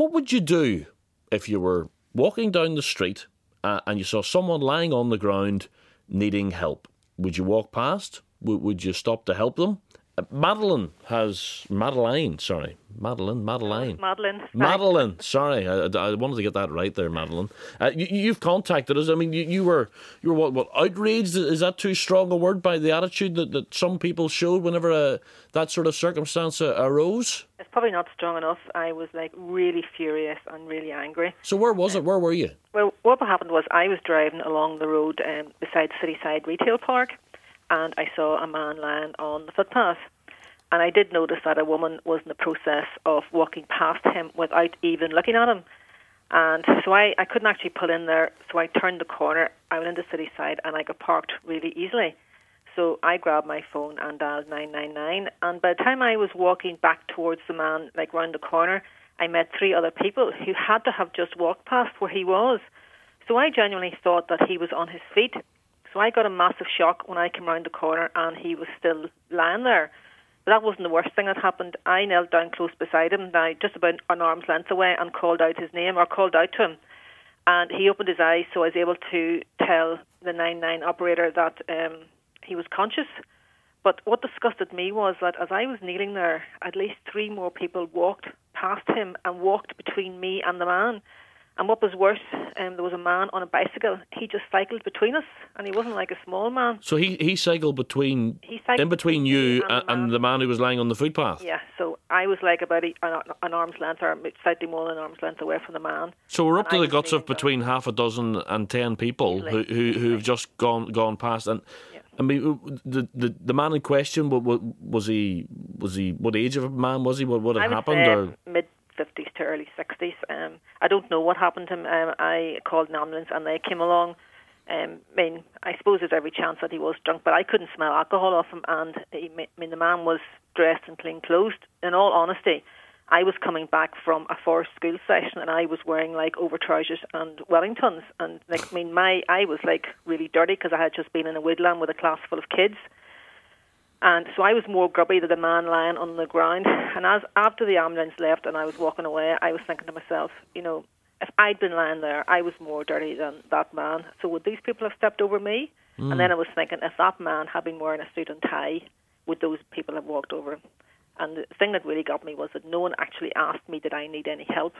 what would you do if you were walking down the street and you saw someone lying on the ground needing help? Would you walk past? Would you stop to help them? Madeline, sorry, I wanted to get that right there, Madeline. You've contacted us. I mean, you were what, outraged? Is that too strong a word by the attitude that some people showed whenever that sort of circumstance arose? It's probably not strong enough. I was really furious and really angry. So where was it? Where were you? Well, what happened was I was driving along the road beside Cityside Retail Park, and I saw a man lying on the footpath. And I did notice that a woman was in the process of walking past him without even looking at him. And so I couldn't actually pull in there, so I turned the corner, I went into Cityside, and I got parked really easily. So I grabbed my phone and dialed 999, and by the time I was walking back towards the man, round the corner, I met 3 other people who had to have just walked past where he was. So I genuinely thought that he was on his feet. So I got a massive shock when I came round the corner and he was still lying there. But that wasn't the worst thing that happened. I knelt down close beside him, just about an arm's length away, and called out his name, or called out to him. And he opened his eyes, so I was able to tell the 99 operator that he was conscious. But what disgusted me was that as I was kneeling there, at least 3 more people walked past him and walked between me and the man. And what was worse, there was a man on a bicycle. He just cycled between us, and he wasn't a small man. So he cycled in between you and the man who was lying on the footpath? Yeah, so I was about an arm's length, or slightly more than an arm's length away from the man. So we're up to the guts of between half a dozen and 10 people who've just gone past. And yeah. I mean, the man in question, was he? What age of a man was he? What had happened? Or mid-50s to early 60s. I don't know what happened to him. I called an ambulance and they came along. I suppose there's every chance that he was drunk, but I couldn't smell alcohol off him. And the man was dressed in plain clothes. In all honesty, I was coming back from a forest school session and I was wearing over trousers and Wellingtons, and I was really dirty because I had just been in a woodland with a class full of kids. And so I was more grubby than the man lying on the ground. And after the ambulance left and I was walking away, I was thinking to myself, if I'd been lying there, I was more dirty than that man. So would these people have stepped over me? And then I was thinking, if that man had been wearing a suit and tie, would those people have walked over him? And the thing that really got me was that no one actually asked me, did I need any help?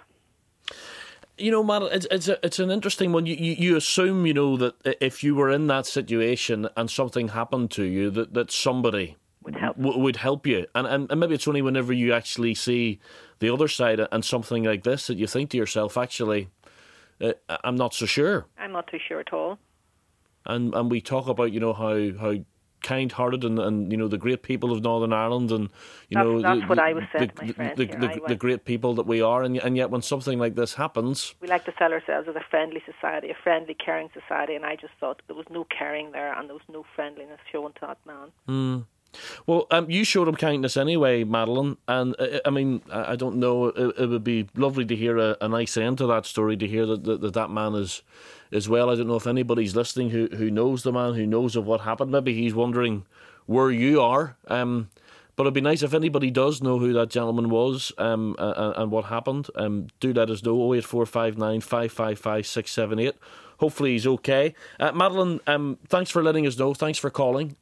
Matt, it's an interesting one. You assume, that if you were in that situation and something happened to you, that somebody would help you. And maybe it's only whenever you actually see the other side and something like this that you think to yourself, actually, I'm not so sure. I'm not too sure at all. And we talk about, how kind-hearted and the great people of Northern Ireland, and that's what I was saying to my friends the great people that we are, and yet when something like this happens, we like to sell ourselves as a friendly society, a friendly, caring society, and I just thought there was no caring there and there was no friendliness shown to that man. Well, you showed him kindness anyway, Madeline, and I don't know, it would be lovely to hear a nice end to that story, to hear that man is as well. I don't know if anybody's listening who knows the man, who knows of what happened. Maybe he's wondering where you are, but it'd be nice if anybody does know who that gentleman was and what happened. Do let us know. 08459 555 678. Hopefully he's okay. Madeline, thanks for letting us know. Thanks for calling.